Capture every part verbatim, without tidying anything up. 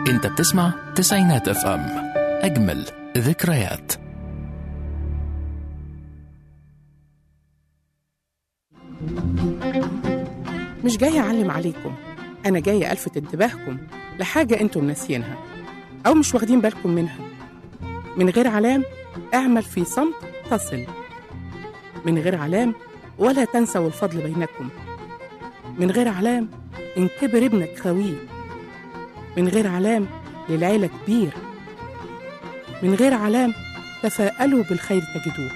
انت بتسمع تسعينات اف ام، اجمل ذكريات. مش جاية أعلم عليكم، أنا جاية ألفت انتباهكم لحاجة أنتم ناسيينها أو مش واخدين بالكم منها. من غير علام اعمل في صمت تصل، من غير علام ولا تنسوا الفضل بينكم، من غير علام إن كبر ابنك خويه، من غير علام للعيلة كبير، من غير علام تفاءلوا بالخير تجدوه.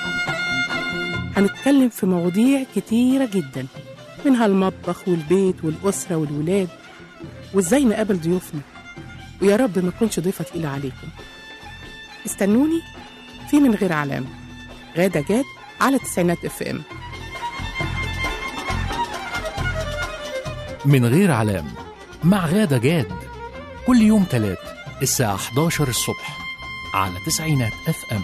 هنتكلم في مواضيع كتيرة جدا، منها المطبخ والبيت والأسرة والولاد وإزاي نقابل ضيوفنا، ويا رب ما تكونش ضيفة تقيلة عليكم. استنوني في من غير علام، غادة جاد على تسعينات اف ام. من غير علام مع غادة جاد، كل يوم تلات الساعة احداشر الصبح على تسعينات اف ام.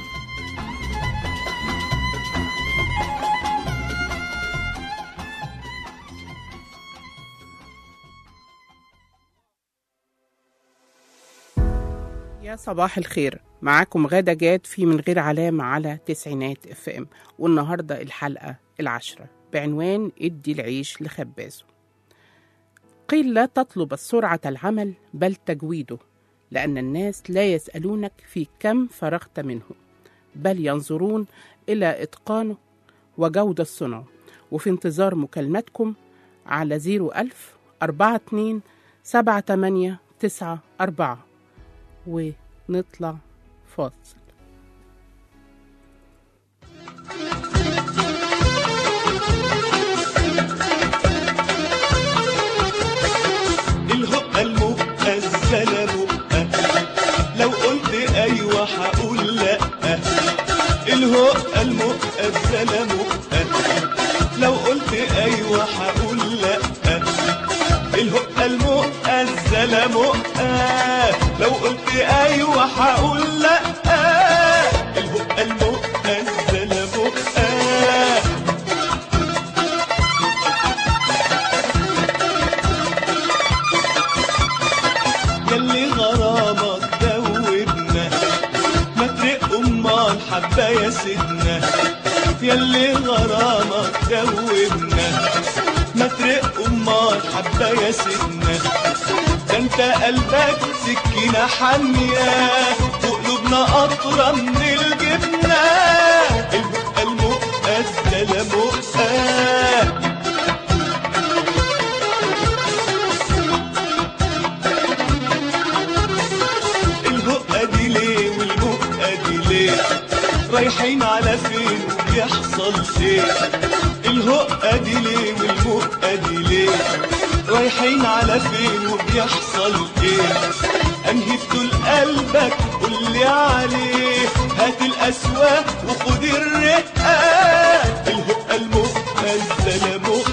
يا صباح الخير، معاكم غادة جاد في من غير علام على تسعينات اف ام، والنهاردة الحلقة العاشرة بعنوان ادي العيش لخبازه. قيل لا تطلب السرعة العمل بل تجويده، لأن الناس لا يسألونك في كم فرغت منه، بل ينظرون إلى إتقانه وجودة الصنع. وفي انتظار مكالمتكم على زيرو ألف أربعة اتنين سبعة تمانية تسعة أربعة، ونطلع فاصل. الهقة المقة الزلمة، لو قلت أيوة هقول لأ. الهقة المقة الزلمة، لو قلت أيوة هقول لأ. الهقة المقة الزلمة، لو قلت أيوة هقول لأ. الهقة المقة الزلمة، ياللي غرامك دوبنا، ما ترق أمال حبة يا سيدنا. ياللي غرامك دوبنا، ما ترق أمال حبة يا سيدنا. ده انت قلبك سكينة حامية وقلوبنا قطرة من الجبنة. الهقة المقة الزلمة، الهقة دي ليه والمقة دي ليه، رايحين على فين وبيحصل ايه؟ الهقة دي ليه والمقة دي ليه، رايحين على فين وبيحصل ايه؟ انهي طول قلبك قولي عليه، هات القسوة وخد الرقة. الهقة المقة الزلمة،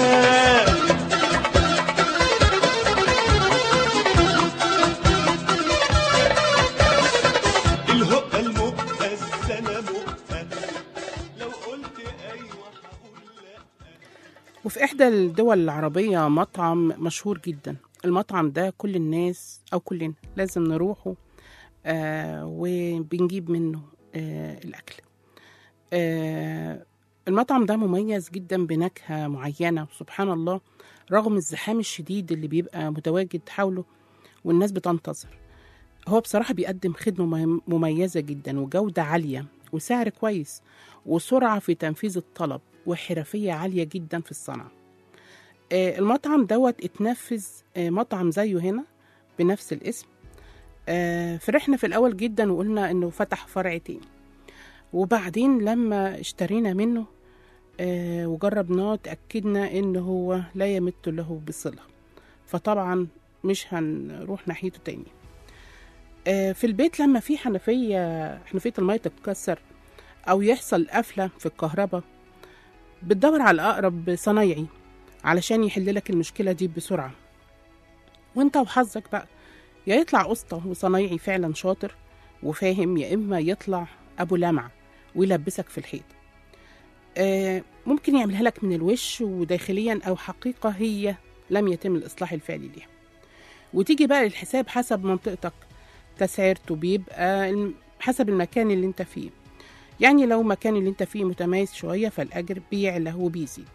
الهقة المقة الزلمة، لو قلت ايوه هقول لا. وفي إحدى الدول العربية مطعم مشهور جدا، المطعم ده كل الناس أو كلنا لازم نروحه، آه وبنجيب منه آه الأكل. آه المطعم ده مميز جدا بنكهة معينة، وسبحان الله رغم الزحام الشديد اللي بيبقى متواجد حوله والناس بتنتظر، هو بصراحة بيقدم خدمة مهم- مميزة جدا وجودة عالية وسعر كويس وسرعة في تنفيذ الطلب وحرفية عالية جدا في الصنعة. آه، المطعم دوت اتنفذ آه، مطعم زيه هنا بنفس الاسم. آه، فرحنا في الأول جدا وقلنا إنه فتح فرع تاني، وبعدين لما اشترينا منه آه، وجربناه تأكدنا إنه هو لا يمت له بصلة، فطبعا مش هنروح ناحيته تاني. آه، في البيت لما في حنفية حنفية المية تتكسر أو يحصل قفلة في الكهرباء، بتدور على أقرب صنايعي علشان يحللك المشكلة دي بسرعة، وانت وحظك بقى، يا يطلع قسطة وصنايعي فعلا شاطر وفاهم، يا إما يطلع أبو لمعة ويلبسك في الحيط. آه ممكن يعملها لك من الوش وداخليا، أو حقيقة هي لم يتم الإصلاح الفعلي ليها. وتيجي بقى الحساب حسب منطقتك، تسعيرته بيبقى الم- حسب المكان اللي انت فيه. يعني لو مكان اللي انت فيه متميز شوية فالأجر بيعلى وبيزيد.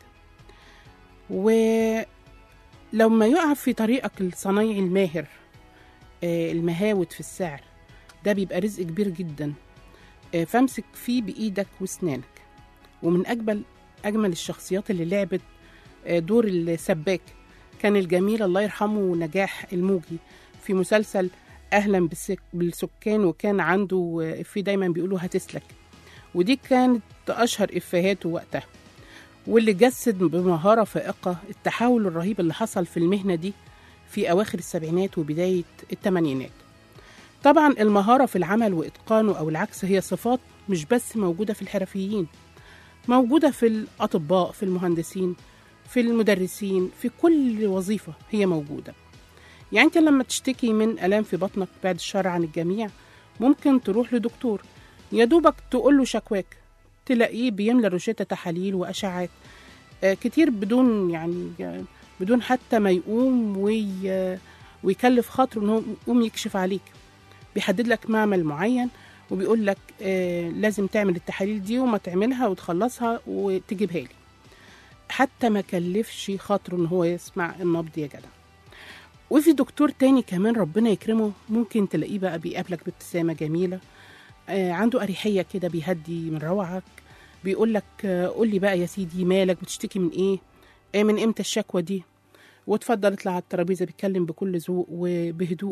ولما يقع في طريقك الصنايعي الماهر آه، المهاود في السعر، ده بيبقى رزق كبير جدا. آه، فامسك فيه بإيدك واسنانك. ومن أجمل أجمل الشخصيات اللي لعبت آه، دور السباك كان الجميل الله يرحمه نجاح الموجي في مسلسل أهلا بالسك- بالسكان، وكان عنده آه، إفيه دايما بيقولوا هتسلك، ودي كانت أشهر إفيهاته وقتها، واللي جسد بمهارة فائقة التحول الرهيب اللي حصل في المهنة دي في أواخر السبعينات وبداية الثمانينات. طبعا المهارة في العمل وإتقانه أو العكس هي صفات مش بس موجودة في الحرفيين، موجودة في الأطباء، في المهندسين، في المدرسين، في كل وظيفة هي موجودة. يعني أنت لما تشتكي من ألام في بطنك، بعد الشر عن الجميع، ممكن تروح لدكتور يا دوبك تقول له شكواك، تلاقيه بيملى روشتة تحاليل وأشعات آه، كتير بدون يعني آه، بدون حتى ما يقوم وي ويكلف خاطره إنه يقوم يكشف عليك. بيحدد لك معمل معين وبيقول لك آه لازم تعمل التحاليل دي وما تعملها وتخلصها وتجيبها لي، حتى ما كلفش خاطره إن هو يسمع النبض يا جدع. وفي دكتور تاني كمان ربنا يكرمه ممكن تلاقيه بقى بيقابلك بابتسامة جميلة، آه عنده أريحية كده، بيهدي من روعك، بيقول لك آه قول لي بقى يا سيدي مالك، بتشتكي من إيه، آه من إمتى الشكوى دي، وتفضل اطلع على الترابيزة، بيتكلم بكل ذوق وبهدوء.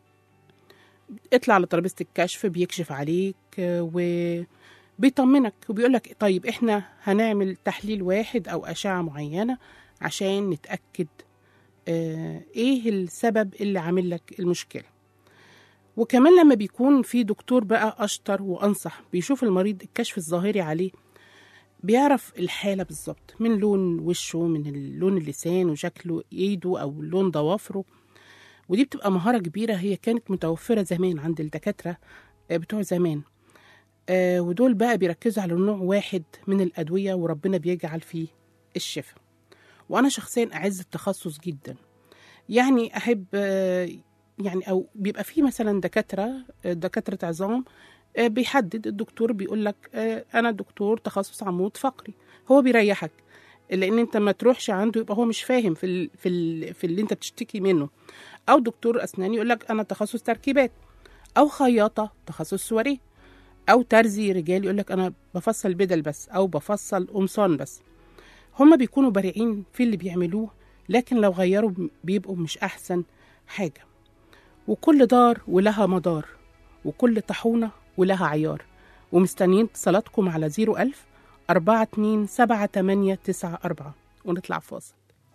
اطلع على ترابيزة الكشف بيكشف عليك آه وبيطمنك وبيقول لك طيب إحنا هنعمل تحليل واحد أو أشعة معينة عشان نتأكد آه إيه السبب اللي عامل لك المشكلة. وكمان لما بيكون في دكتور بقى أشطر وأنصح، بيشوف المريض الكشف الظاهري عليه، بيعرف الحالة بالظبط من لون وشه، من لون اللسان وشكله ايده أو لون ضوافره. ودي بتبقى مهارة كبيرة هي كانت متوفرة زمان عند الدكاترة آه، بتوع زمان. آه، ودول بقى بيركزوا على نوع واحد من الأدوية وربنا بيجعل فيه الشفاء. وأنا شخصيا أعز التخصص جدا، يعني أحب آه، يعني أو بيبقى فيه مثلا دكاترة آه، دكاترة عظام آه، بيحدد الدكتور بيقول لك آه، أنا دكتور تخصص عمود فقري، هو بيريحك لأن أنت ما تروحش عنده يبقى هو مش فاهم في ال في ال في اللي أنت بتشتكي منه. أو دكتور أسنان يقول لك أنا تخصص تركيبات، أو خياطة تخصص سواريه، أو ترزي رجال يقول لك أنا بفصل بدل بس أو بفصل قمصان بس. هما بيكونوا بارعين في اللي بيعملوه، لكن لو غيروا بيبقوا مش أحسن حاجة. وكل دار ولها مدار، وكل طاحونة ولها عيار. ومستنيين اتصالاتكم على زيرو ألف أربعة اتنين سبعة تمانية تسعة أربعة ونطلع فاصل.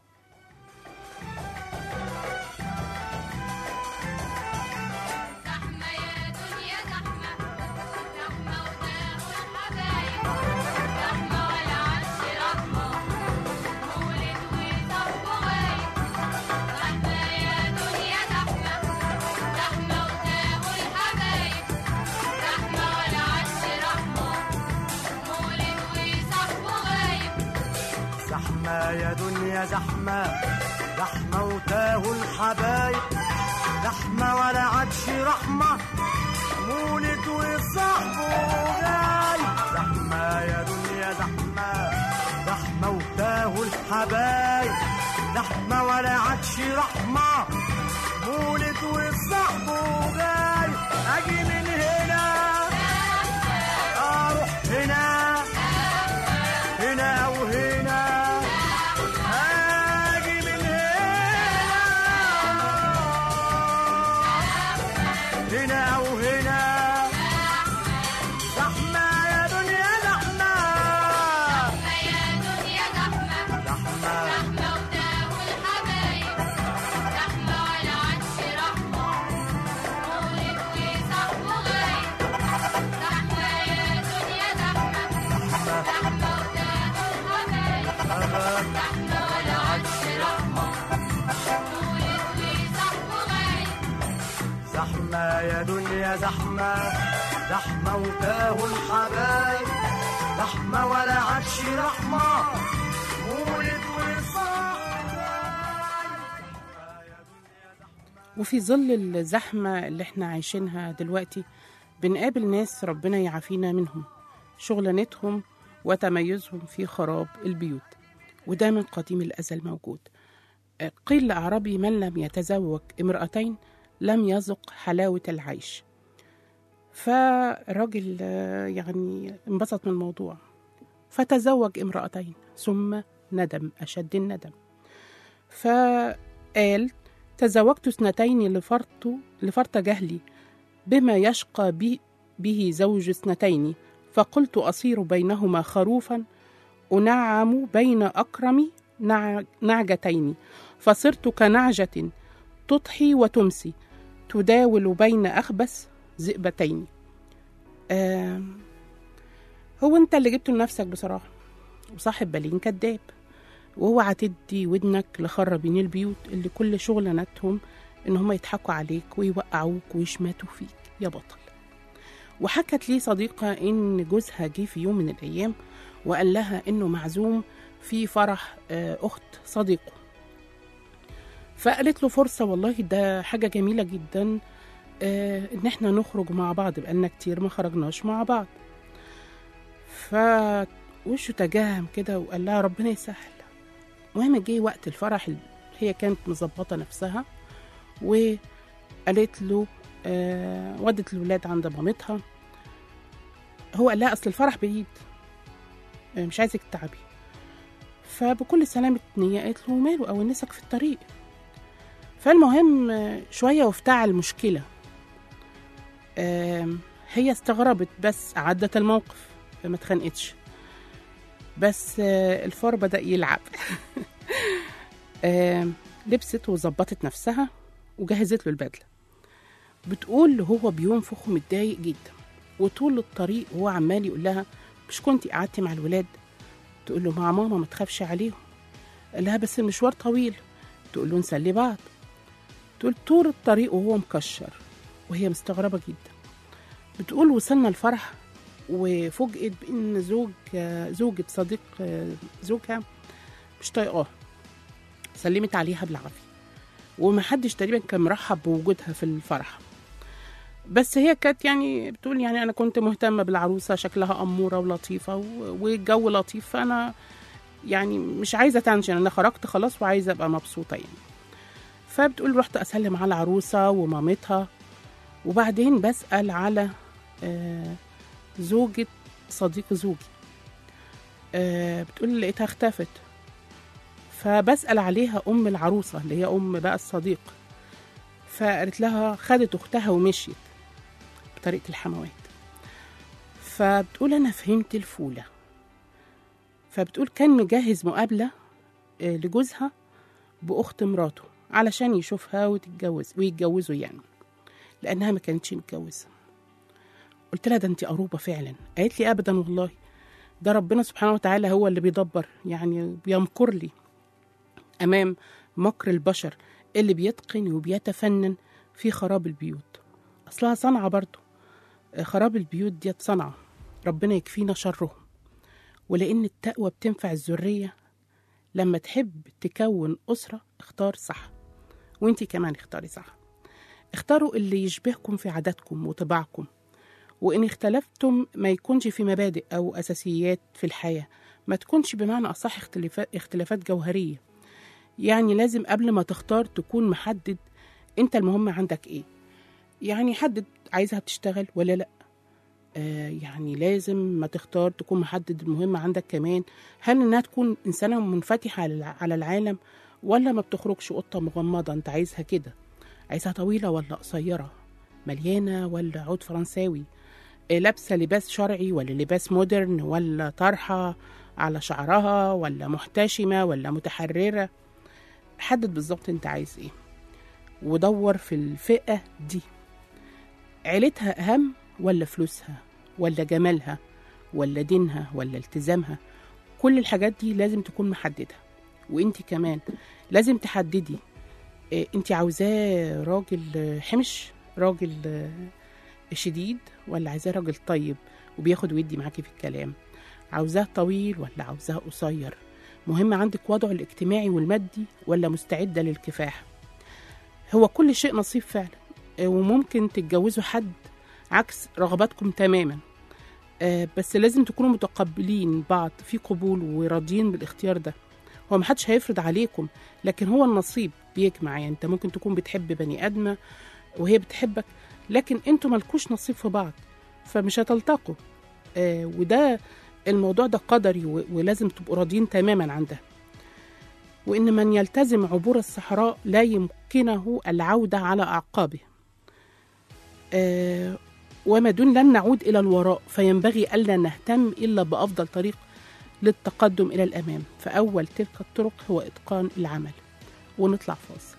زحمة يا دنيا زحمة، زحمة وتاه الحبايب، زحمة ولا عادش رحمة، مولد وصاحبه جاي. زحمة يا دنيا زحمة، زحمة وتاه الحبايب، زحمة ولا عادش رحمة، مولد وصاحبه جاي. أجي من هنا أروح هنا، هنا وهنا، هاجي من هنا هنا وهنا. زحمة يا دنيا زحمة، زحمة يا دنيا زحمة، زحمة زحمة وتاه الحبايب، زحمة ولا عادش رحمة، مولد وصاحبه غايب. زحمة يا دنيا زحمة، زحمة وتاه الحبايب، زحمة ولا عادش رحمة، مولد وصاحبه غايب. زحمة يا دنيا زحمة، زحمة وتاه الحبايب، زحمة ولا عادش رحمة، مولد وصاحبه غايب. وفي ظل الزحمة اللي احنا عايشينها دلوقتي بنقابل ناس ربنا يعافينا منهم شغلانتهم وتميزهم في خراب البيوت، وده من قديم الأزل موجود. قيل لأعرابي من لم يتزوج امرأتين لم يذق حلاوة العيش. فالراجل آه، يعني انبسط من الموضوع فتزوج امرأتين ثم ندم أشد الندم، فقال تزوجت اثنتين لفرط لفرط جهلي بما يشقى بي به زوج اثنتين، فقلت أصير بينهما خروفا أنعم بين أكرم نع- نعجتين، فصرت كنعجة تضحي وتمسي تداول بين أخبث ذئبتين. آم، هو أنت اللي جبته لنفسك بصراحة، وصاحب بالين كداب، واوعى تدي ودنك لخربين البيوت اللي كل شغلانتهم إن هم يضحكوا عليك ويوقعوك ويشماتوا فيك يا بطل. وحكت لي صديقة إن جوزها جه في يوم من الأيام وقال لها إنه معزوم في فرح آه، أخت صديقه، فقالت له فرصة والله ده حاجة جميلة جدا آه، إن احنا نخرج مع بعض، بقالنا كتير ما خرجناش مع بعض. فوشه تجاهم كده وقال لها ربنا يسهل. المهم جه وقت الفرح، هي كانت مظبطة نفسها وقالت له آه ودت الولاد عند مامتها. هو قال لها أصل الفرح بعيد آه مش عايزك تتعبي. فبكل سلامة نية قالت له ماله أو نسك في الطريق. فالمهم آه شوية وافتعل المشكلة. آه هي استغربت بس عدت الموقف ما اتخانقتش، بس آه الفار بدأ يلعب. آه لبست وظبطت نفسها وجهزت له البدلة. بتقول هو بينفخ ومتضايق جدا، وطول الطريق هو عمال يقول لها مش كنتي قعدتي مع الولاد؟ تقول له مع ماما ما تخافش عليهم. قال لها بس المشوار طويل. تقول له نسلي بعض. تقول طول الطريق وهو مكشر وهي مستغربة جدا. بتقول وصلنا الفرح وفوجئت بان زوج زوجة صديق زوجها مش طايقاه، سلمت عليها بالعافية ومحدش تقريبا كان مرحب بوجودها في الفرح. بس هي كانت يعني بتقول يعني انا كنت مهتمة بالعروسة، شكلها أمورة ولطيفة والجو لطيف، فانا يعني مش عايزة تنشن، انا خرجت خلاص وعايزة ابقى مبسوطة يعني. فبتقول رحت اسلم على العروسة ومامتها، وبعدين بسأل على آه زوجة صديق زوجي. آه بتقول لقيتها اختفت. فبسأل عليها أم العروسة اللي هي أم بقى الصديق، فقالت لها خدت أختها ومشيت بطريقة الحموات. فبتقول أنا فهمت الفولة. فبتقول كان مجهز مقابلة آه لجوزها بأخت مراته علشان يشوفها وتتجوز ويتجوزوا يعني، لأنها ما كانتش متجوزة. قلت لها ده انت قروبة فعلا. قالت لي أبدا والله، ده ربنا سبحانه وتعالى هو اللي بيدبر، يعني بيمكر لي أمام مكر البشر اللي بيتقن وبيتفنن في خراب البيوت. أصلها صنعة برضو، خراب البيوت ديت صنعة، ربنا يكفينا شرهم. ولأن التقوى بتنفع الذرية، لما تحب تكون أسرة اختار صح، وانتي كمان اختاري صح. اختاروا اللي يشبهكم في عاداتكم وطباعكم، وإن اختلفتم ما يكونش في مبادئ أو أساسيات في الحياة، ما تكونش بمعنى أصح اختلافات, اختلافات جوهرية. يعني لازم قبل ما تختار تكون محدد أنت المهم عندك إيه، يعني حدد عايزها تشتغل ولا لأ. آه يعني لازم ما تختار تكون محدد المهم عندك كمان، هل إنها تكون إنسانة منفتحة على العالم ولا ما بتخرجش قطة مغمضة. أنت عايزها كده، عايزها طويلة ولا قصيرة، مليانة ولا عود فرنساوي، لابسة لباس شرعي ولا لباس مودرن، ولا طرحة على شعرها ولا محتشمة ولا متحررة. حدد بالظبط انت عايز ايه ودور في الفئة دي. عيلتها أهم ولا فلوسها ولا جمالها ولا دينها ولا التزامها؟ كل الحاجات دي لازم تكون محددها. وانت كمان لازم تحددي اه انت عاوزاه راجل حمش، راجل شديد، ولا عايزاه راجل طيب وبياخد ويدي معاكي في الكلام، عاوزاه طويل ولا عاوزاه قصير، مهم عندك وضعه الاجتماعي والمادي ولا مستعدة للكفاح. هو كل شيء نصيب فعلا، آه، وممكن تتجوزوا حد عكس رغباتكم تماما، آه، بس لازم تكونوا متقبلين بعض في قبول وراضيين بالاختيار ده. هو محدش هيفرض عليكم، لكن هو النصيب بيجمع. يعني انت ممكن تكون بتحب بني ادمه وهي بتحبك، لكن انتوا مالكوش نصيب في بعض، فمش هتلتقوا. آه وده الموضوع ده قدري، و- ولازم تبقوا راضيين تماما عن ده. وان من يلتزم عبور الصحراء لا يمكنه العوده على اعقابه. آه وما دون لن نعود الى الوراء، فينبغي الا نهتم الا بافضل طريق للتقدم إلى الأمام. فأول تلك الطرق هو إتقان العمل. ونطلع فاصل.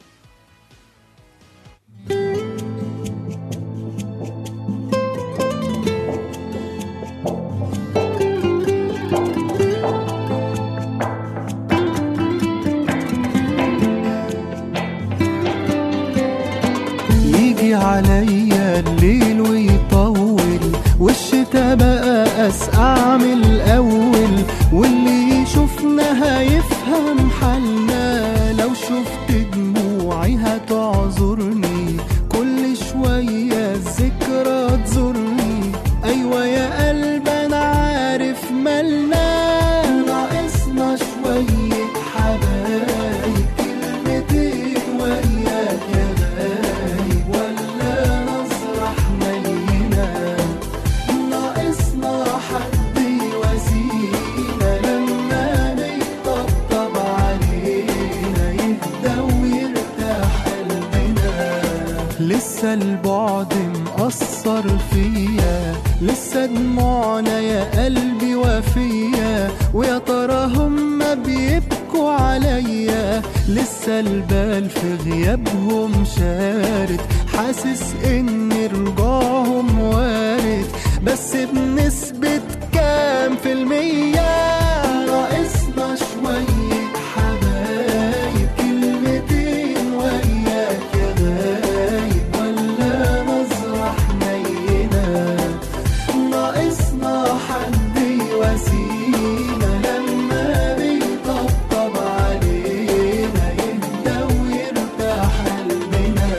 يجي عليا الليل ويطول، والشتا بقى أسقع من الأول، واللي يشوفنا هيفهم حالنا، لو شفت دموعي هتعذرني، كل شوية الذكرى تزورني. أيوة يا قلب أنا عارف مالنا، ناقصنا شوية حبايب، كلمتين وياك يا غايب، ولا نظرة حنينة، ناقصنا حد يواسينا، لما نطبطب علينا يهدى ويرتاح قلبنا. لسه البعد مأثر فيا، لسه دموعنا يا قلبي وفيا، ويا ترى هما بيبكوا عليا، لسه البال في غيابهم شارد، حاسس ان رجوعهم وارد، بس بنسبة كام في المية؟ ناقصنا شوية حبايب، كلمتين وياك يا غايب، ولا نظرة حنينة، ناقصنا حد يواسينا، لما بيطبطب علينا يهدى ويرتاح قلبنا.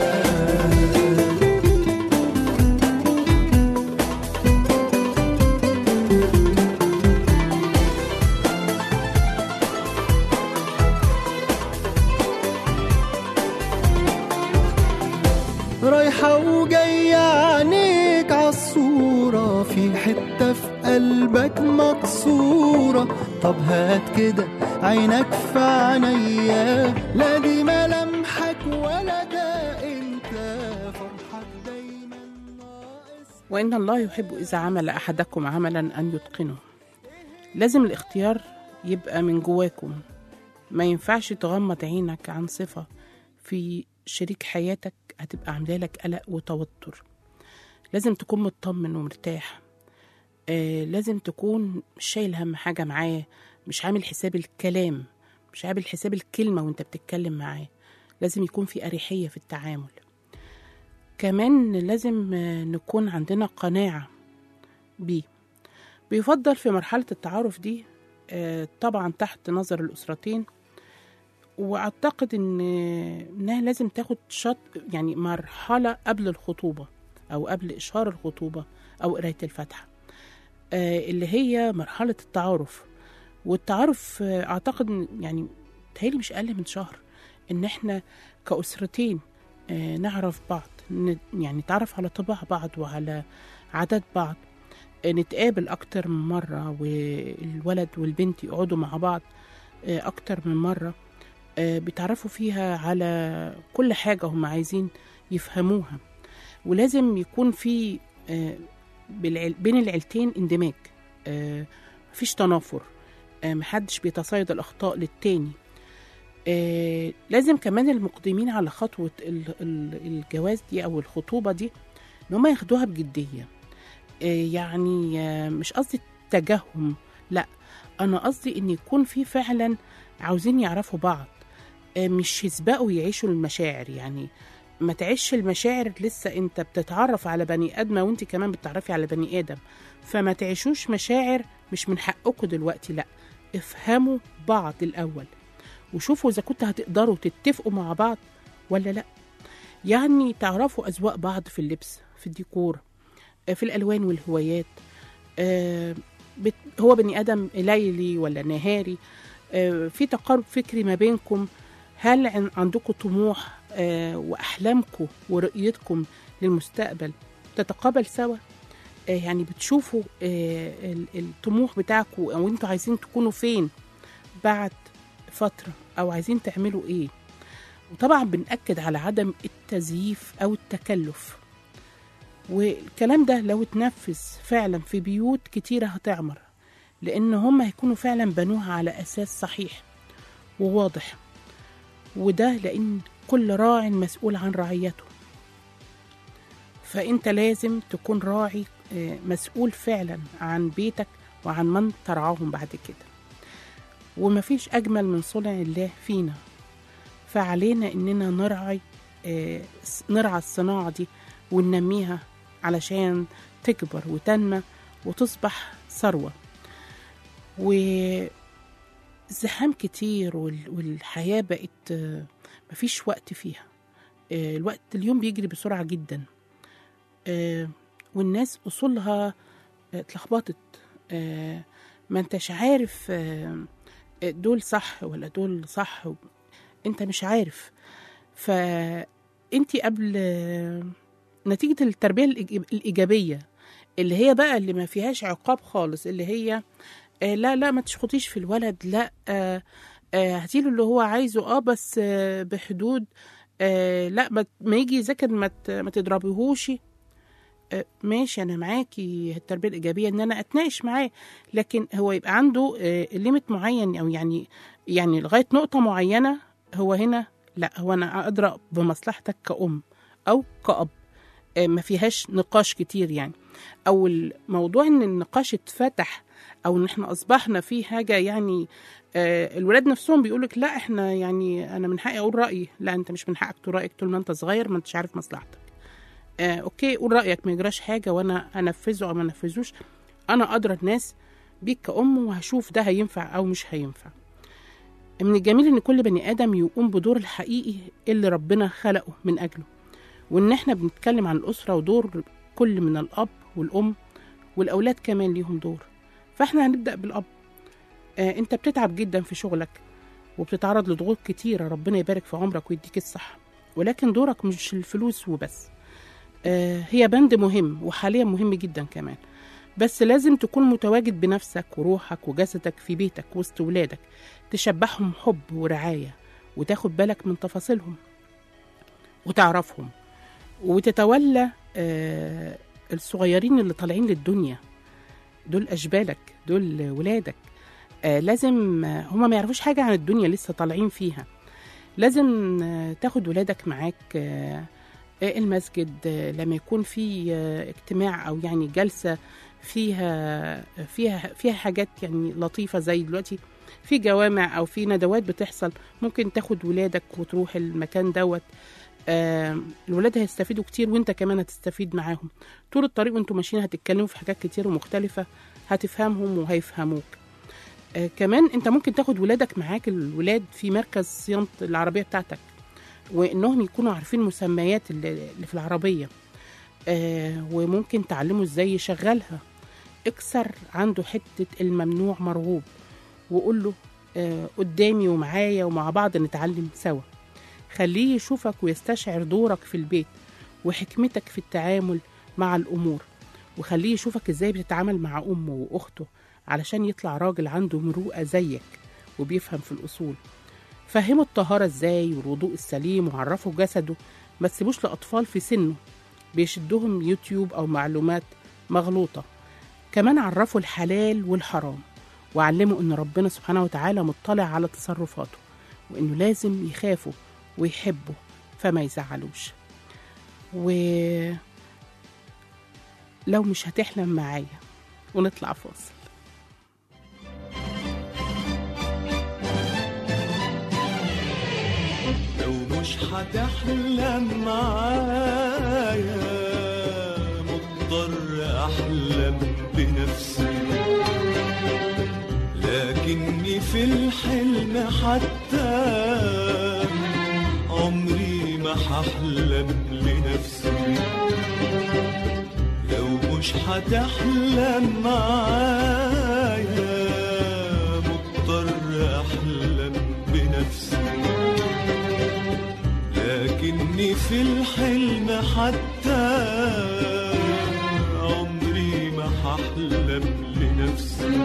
رايحة وجاية عينيك عالصورة، في حتة في قلبك مكسورة، طب هات كده عينك في عينيا، لا دي ملامحك ولا ده انت، فرحك دايما ناقص. وإن الله يحب إذا عمل أحدكم عملا أن يتقنه. لازم الاختيار يبقى من جواكم، ما ينفعش تغمض عينك عن صفة في شريك حياتك هتبقى عامله لك قلق وتوتر. لازم تكون مطمن ومرتاح، آه لازم تكون مش شايل هم حاجة معاه، مش عامل حساب الكلام، مش عامل حساب الكلمة وانت بتتكلم معاه. لازم يكون في أريحية في التعامل. كمان لازم آه نكون عندنا قناعة بيه. بيفضل في مرحلة التعارف دي آه طبعا تحت نظر الأسرتين، واعتقد ان انها لازم تاخد شط يعني مرحله قبل الخطوبه او قبل اشهار الخطوبه او قرايه الفاتحه، آه اللي هي مرحله التعارف. والتعارف آه اعتقد إن يعني تهيألي مش اقل من شهر، ان احنا كاسرتين آه نعرف بعض، يعني نتعرف على طباع بعض وعلى عادات بعض، آه نتقابل اكتر من مره، والولد والبنت يقعدوا مع بعض آه اكتر من مره، بيتعرفوا فيها على كل حاجة هم عايزين يفهموها. ولازم يكون في بين العيلتين اندماج، مفيش تنافر، محدش بيتصيد الأخطاء للتاني. لازم كمان المقدمين على خطوة الجواز دي أو الخطوبة دي إن هم ياخدوها بجدية. يعني مش قصدي تجاههم، لا، أنا قصدي إن يكون في فعلا عاوزين يعرفوا بعض، مش يسبقوا يعيشوا المشاعر. يعني ما تعيش المشاعر، لسه انت بتتعرف على بني ادم وانت كمان بتتعرفي على بني ادم، فما تعيشوش مشاعر مش من حقكم دلوقتي. لا، افهموا بعض الاول وشوفوا اذا كنتوا هتقدروا تتفقوا مع بعض ولا لا. يعني تعرفوا أذواق بعض في اللبس، في الديكور، آه، في الألوان والهوايات. آه، بت- هو بني آدم ليلي ولا نهاري؟ آه، في تقارب فكري ما بينكم؟ هل عن- عندكم طموح آه، وأحلامكم ورؤيتكم للمستقبل تتقابل سوا؟ آه، يعني بتشوفوا آه، ال- الطموح بتاعكم أو أنتوا عايزين تكونوا فين بعد فترة، أو عايزين تعملوا إيه؟ وطبعا بنأكد على عدم التزييف أو التكلف. والكلام ده لو اتنفذ فعلا في بيوت كتيرة هتعمر، لأن هم هيكونوا فعلا بنوها على أساس صحيح وواضح. وده لأن كل راع مسؤول عن رعيته، فأنت لازم تكون راعي آه، مسؤول فعلا عن بيتك وعن من ترعاهم بعد كده. ومفيش أجمل من صنع الله فينا، فعلينا إننا نرعي آه، نرعى الصناعة دي وننميها علشان تكبر وتنمى وتصبح ثروة. والزحام كتير وال- والحياة بقت آه، مفيش وقت فيها. آه، الوقت اليوم بيجري بسرعة جدا، آه، والناس أصولها آه، اتلخبطت. آه، ما انتش عارف آه، دول صح ولا دول صح، انت مش عارف. فانت قبل آه، نتيجة التربية الإيج- الإيجابية اللي هي بقى اللي ما فيهاش عقاب خالص، اللي هي آه لا لا ما تشخطيش في الولد، لا آه آه هاتيله اللي هو عايزه، اه بس آه بحدود، آه لا ما, ما يجي يذاكر ما, ت- ما تضربيهوش. آه ماشي، انا معاكي التربية الإيجابية ان انا اتناقش معاه، لكن هو يبقى عنده آه ليميت معين، او يعني يعني لغاية نقطة معينة. هو هنا لا، هو انا ادرى بمصلحتك كأم او كأب، آه ما فيهاش نقاش كتير يعني. او الموضوع ان النقاش اتفتح، او ان احنا اصبحنا في حاجه يعني آه الولاد نفسهم بيقولك لا احنا يعني انا من حقي اقول رايي. لا، انت مش من حقك تقول رايك طول ما انت صغير، ما انتش عارف مصلحتك. آه اوكي، قول رايك، ما يجراش حاجه وانا انفذه او ما انفذوش. انا ادرى الناس بيك كأم، وهشوف ده هينفع او مش هينفع. من الجميل ان كل بني ادم يقوم بدور الحقيقي اللي ربنا خلقه من اجله، وان احنا بنتكلم عن الاسره ودور كل من الاب والام والاولاد كمان ليهم دور. فاحنا هنبدا بالاب. آه انت بتتعب جدا في شغلك وبتتعرض لضغوط كتيره، ربنا يبارك في عمرك ويديك الصحه، ولكن دورك مش الفلوس وبس. آه هي بند مهم وحاليا مهم جدا كمان، بس لازم تكون متواجد بنفسك وروحك وجسدك في بيتك وسط ولادك، تشبعهم حب ورعايه، وتاخد بالك من تفاصيلهم وتعرفهم، وتتولى آه الصغيرين اللي طالعين للدنيا. دول أشبالك، دول ولادك. آه لازم آه هما ما يعرفوش حاجة عن الدنيا، لسه طالعين فيها. لازم آه تاخد ولادك معاك آه المسجد آه لما يكون في آه اجتماع أو يعني جلسة فيها فيها فيها حاجات يعني لطيفة، زي دلوقتي في جوامع أو في ندوات بتحصل، ممكن تاخد ولادك وتروح المكان دوت. آه الولاد هيستفيدوا كتير، وانت كمان هتستفيد معاهم. طول الطريق وانتوا ماشيين هتتكلموا في حاجات كتير ومختلفة، هتفهمهم وهيفهموك. آه كمان انت ممكن تاخد ولادك معاك، الولاد في مركز صيانة العربية بتاعتك، وانهم يكونوا عارفين مسميات اللي اللي في العربية. آه وممكن تعلموا ازاي يشغلها. اكسر عنده حتة الممنوع مرغوب، وقول له آه قدامي ومعايا ومع بعض نتعلم سوا. خليه يشوفك ويستشعر دورك في البيت وحكمتك في التعامل مع الأمور، وخليه يشوفك ازاي بتتعامل مع أمه وأخته، علشان يطلع راجل عنده مروءة زيك وبيفهم في الأصول. فهموا الطهارة ازاي والوضوء السليم، وعرفوا جسده. ما تسيبوش لأطفال في سنه بيشدهم يوتيوب أو معلومات مغلوطة. كمان عرفوا الحلال والحرام، وعلموا إن ربنا سبحانه وتعالى مطلع على تصرفاته، وإنه لازم يخافوا ويحبوا فما يزعلوش. ولو مش هتحلم معايا ونطلع فاصل. لو مش هتحلم معايا مضطر احلم بنفسي، لكني في الحلم حتى عمري ما هحلم لنفسي. لو مش هتحلم معايا مضطر احلم بنفسي. لكني في الحلم حتى عمري ما هحلم لنفسي.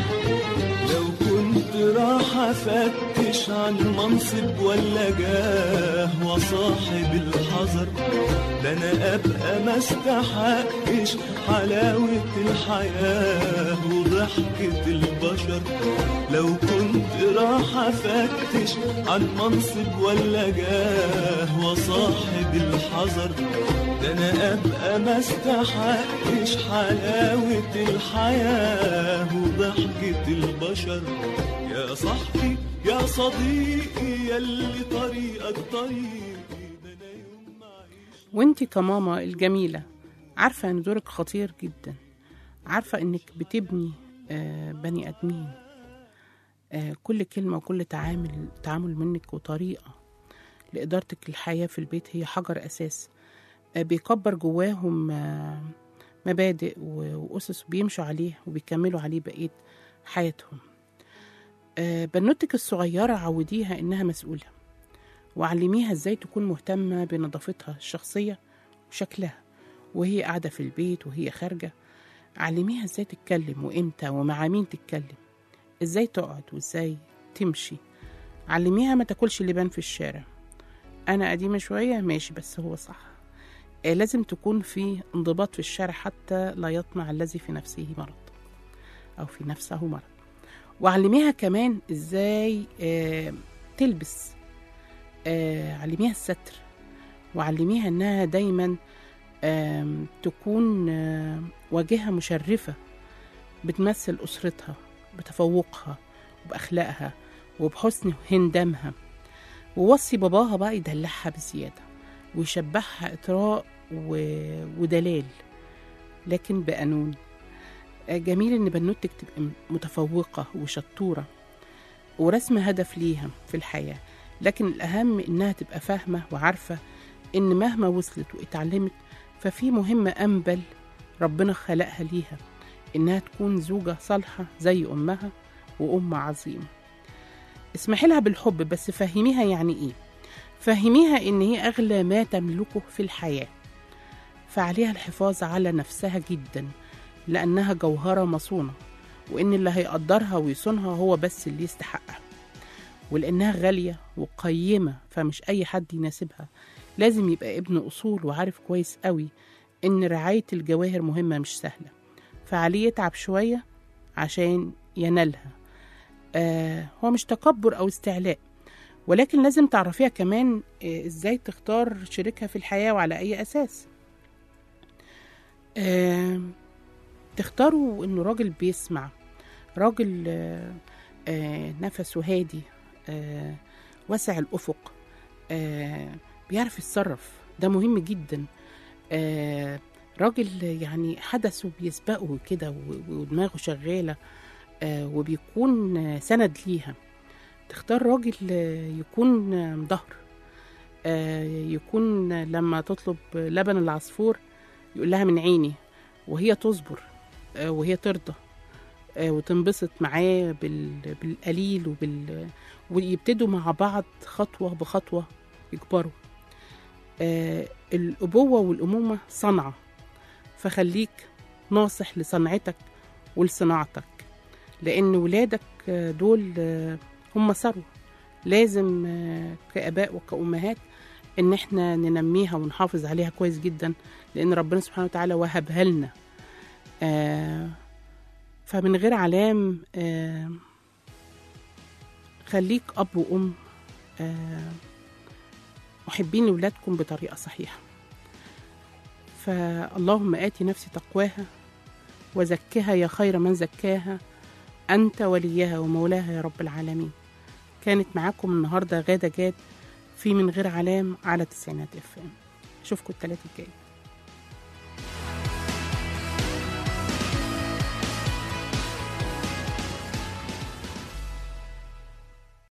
لو كنت راح افتش عن منصب ولا جاه وصاحب الحذر، ده انا ابقى ما استحقش حلاوة الحياة وضحكة البشر. لو كنت راح افتش عن منصب ولا جاه وصاحب الحذر، ده انا ابقى ما استحقش حلاوة الحياة وضحكة البشر. يا صاحبي يا صديقي ياللي طريقك طريقي، ده انا يوم ما اعيش. وانتي كماما الجميلة عارفة ان دورك خطير جدا، عارفة انك بتبني آه بني ادمين. آه كل كلمة وكل تعامل تعامل منك وطريقة لإدارتك الحياة في البيت هي حجر أساس آه بيكبر جواهم آه مبادئ وأسس بيمشوا عليه وبيكملوا عليه بقية حياتهم. آه بنوتك الصغيرة عوديها إنها مسؤولة، وعلميها إزاي تكون مهتمة بنظافتها الشخصية وشكلها وهي قاعدة في البيت وهي خارجة. علميها إزاي تتكلم وإمتى ومع مين تتكلم، إزاي تقعد وإزاي تمشي. علميها ما تاكلش لبان في الشارع. أنا قديمة شوية ماشي بس هو صح. آه لازم تكون في انضباط في الشارع حتى لا يطمع الذي في نفسه مرض أو في نفسه مرض. وعلميها كمان إزاي آه تلبس. آه علميها الستر، وعلميها إنها دايما آه تكون آه واجهة مشرفة بتمثل أسرتها بتفوقها وبأخلاقها وبحسن هندامها. ووصي باباها بقى يدلعها بزيادة ويشبعها إطراء ودلال لكن بقانون. جميل إن بنوتك تبقى متفوقة وشطورة ورسم هدف ليها في الحياة، لكن الأهم إنها تبقى فاهمة وعارفة إن مهما وصلت واتعلمت ففي مهمة أنبل ربنا خلقها ليها، إنها تكون زوجة صالحة زي أمها وأم عظيمة. اسمحي لها بالحب بس فهميها يعني إيه. فهميها إن هي أغلى ما تملكه في الحياة، فعليها الحفاظ على نفسها جدا لأنها جوهرة مصونة، وإن اللي هيقدرها ويصونها هو بس اللي يستحقها، ولأنها غالية وقيمة فمش أي حد يناسبها. لازم يبقى ابن أصول وعارف كويس قوي إن رعاية الجواهر مهمة مش سهلة، فعليه يتعب شوية عشان ينالها. آه هو مش تكبر أو استعلاء، ولكن لازم تعرفيها كمان آه إزاي تختار شريكها في الحياة وعلى أي أساس. آه تختاروا إنه راجل بيسمع، راجل آه آه نفسه هادي، آه واسع الأفق، آه بيعرف يتصرف، ده مهم جدا. آه راجل يعني حدثه بيسبقه كده ودماغه شغالة آه وبيكون آه سند ليها. تختار راجل آه يكون آه ظهر، آه يكون آه لما تطلب لبن العصفور يقول لها من عيني، وهي تصبر آه وهي ترضى آه وتنبسط معاه بالقليل وبال... ويبتدوا مع بعض خطوة بخطوة يكبروا. آه الأبوة والأمومة صنعة، فخليك ناصح لصنعتك ولصناعتك، لأن ولادك دول هم ثروة. لازم كآباء وكأمهات إن احنا ننميها ونحافظ عليها كويس جدا، لأن ربنا سبحانه وتعالى وهبها لنا. آه فمن غير علام آه خليك أب وأم آه محبين لولادكم بطريقة صحيحة. فاللهم آتي نفسي تقواها وزكها يا خير من زكاها، أنت وليها ومولاها يا رب العالمين. كانت معاكم النهاردة غادة جاد في من غير علام على تسعينات اف ام. أشوفكم الثلاثة الجاي.